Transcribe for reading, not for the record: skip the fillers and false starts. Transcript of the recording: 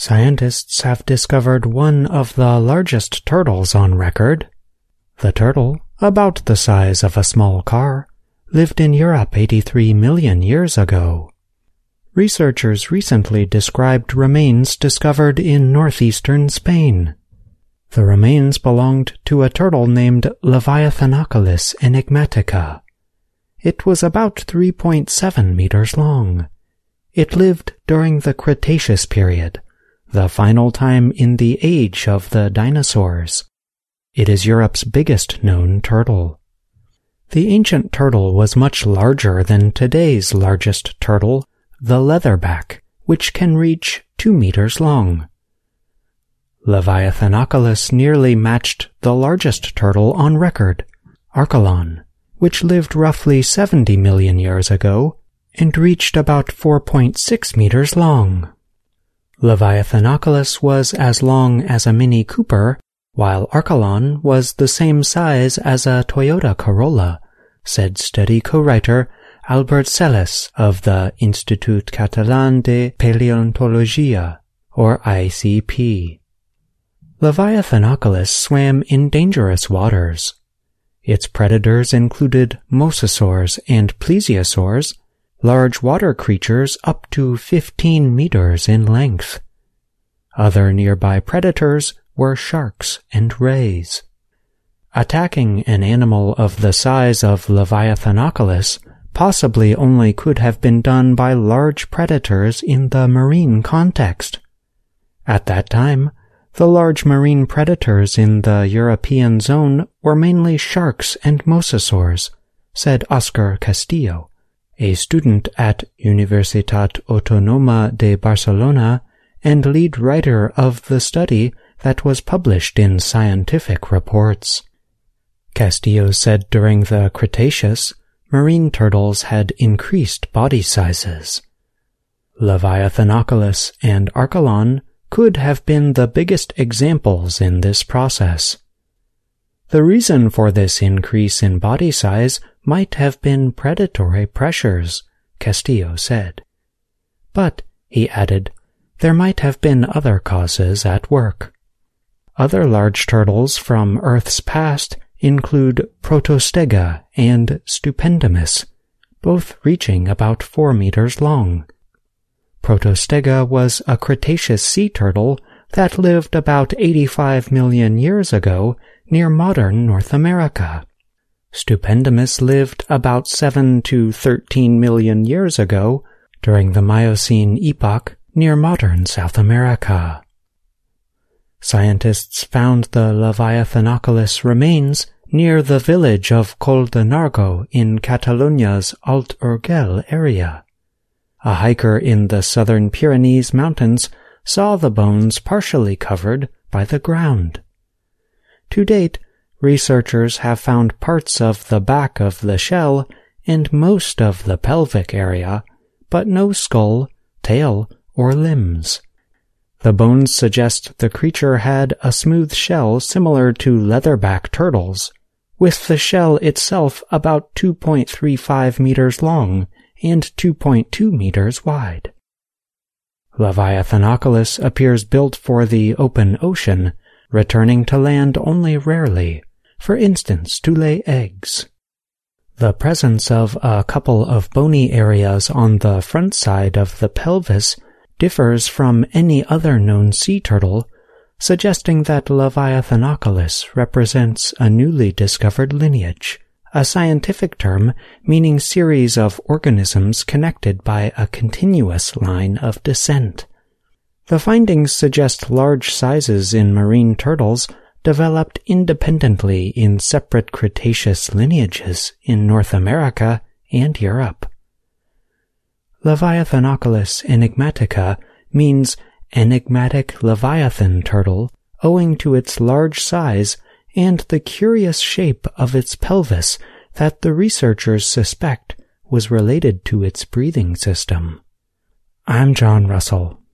Scientists have discovered one of the largest turtles on record. The turtle, about the size of a small car, lived in Europe 83 million years ago. Researchers recently described remains discovered in northeastern Spain. The remains belonged to a turtle named Leviathanoculus enigmatica. It was about 3.7 meters long. It lived during the Cretaceous period, the final time in the age of the dinosaurs. It is Europe's biggest known turtle. The ancient turtle was much larger than today's largest turtle, the leatherback, which can reach 2 meters long. Leviathanoculus nearly matched the largest turtle on record, Archelon, which lived roughly 70 million years ago and reached about 4.6 meters long. Leviathanoculus was as long as a Mini Cooper, while Archelon was the same size as a Toyota Corolla, said study co-writer Albert Celis of the Institut Catalan de Paleontologia, or ICP. Leviathanoculus swam in dangerous waters. Its predators included mosasaurs and plesiosaurs, large water creatures up to 15 meters in length. Other nearby predators were sharks and rays. Attacking an animal of the size of Leviathanoculus possibly only could have been done by large predators in the marine context. At that time, the large marine predators in the European zone were mainly sharks and mosasaurs, said Oscar Castillo, a student at Universitat Autónoma de Barcelona and lead writer of the study that was published in Scientific Reports. Castillo said during the Cretaceous, marine turtles had increased body sizes. Leviathanoculus and Archelon could have been the biggest examples in this process. The reason for this increase in body size might have been predatory pressures, Castillo said. But, he added, there might have been other causes at work. Other large turtles from Earth's past include Protostega and Stupendimus, both reaching about 4 meters long. Protostega was a Cretaceous sea turtle that lived about 85 million years ago near modern North America. Stupendimus lived about 7 to 13 million years ago during the Miocene epoch near modern South America. Scientists found the Leviathanoculus remains near the village of Col de Nargo in Catalonia's Alt Urgell area. A hiker in the southern Pyrenees mountains saw the bones partially covered by the ground. To date, researchers have found parts of the back of the shell and most of the pelvic area, but no skull, tail, or limbs. The bones suggest the creature had a smooth shell similar to leatherback turtles, with the shell itself about 2.35 meters long and 2.2 meters wide. Leviathanoculus appears built for the open ocean, returning to land only rarely, for instance to lay eggs. The presence of a couple of bony areas on the front side of the pelvis differs from any other known sea turtle, suggesting that Leviathanoculus represents a newly discovered lineage, a scientific term meaning series of organisms connected by a continuous line of descent. The findings suggest large sizes in marine turtles developed independently in separate Cretaceous lineages in North America and Europe. Leviathanoculus enigmatica means enigmatic leviathan turtle owing to its large size and the curious shape of its pelvis that the researchers suspect was related to its breathing system. I'm John Russell.